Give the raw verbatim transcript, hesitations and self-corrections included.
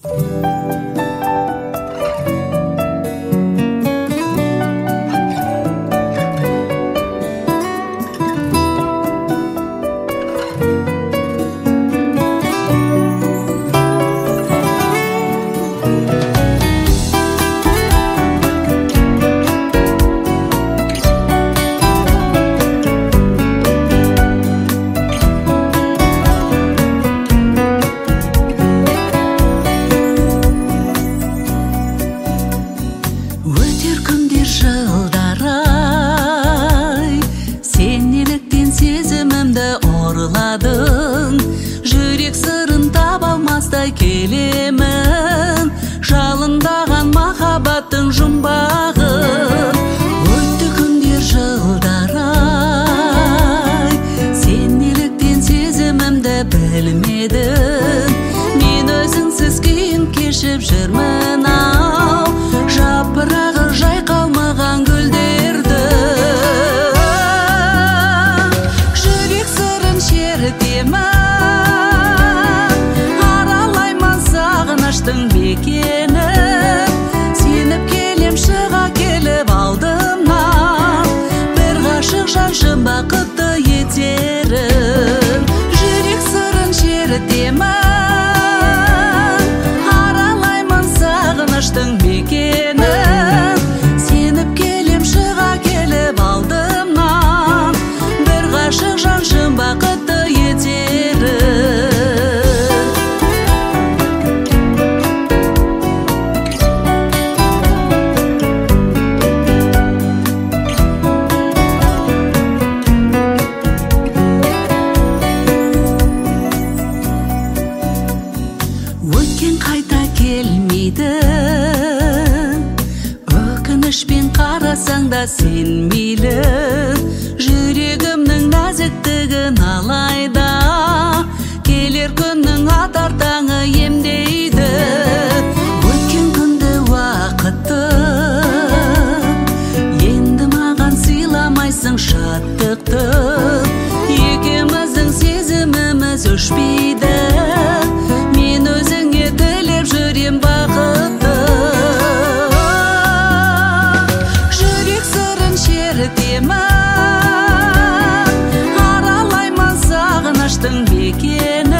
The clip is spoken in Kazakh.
Жүрек сырын таба алмастай келемін, жалындаған махаббаттың жұмбағын. Өтті күндер жылдар ай, сен неліктен сезімімді білмедің. Мен өзіңсіз күйін кешіп жүрмін ау, жапырағы жайқалмаған гүлдерді. Жүрек сырын шертемін, мекені сеніп келем, шыға келіп алдымнан. Бір ғашық жаншым бақытты етерін. Жүрек сырын шертемін, аралаймын сағыныштың мекенін. Сеніп келем, шыға келіп алдымнан. Бір ғашық жаншым бақытты етерін. Қайта келмейді, өкінішпен қарасаң да сен мейлі. Жүрегімнің нәзіктігін алайда, келер күннің атар таңы емдейді. Өткен күнді уақытты енді маған сыйламайсың шаттықты. Екеуміздің сезіміміз өшпейді, мен өзіңе тілеп жүрем бақытты. Жүрек сырын шертемін, аралаймын сағыныштың мекені.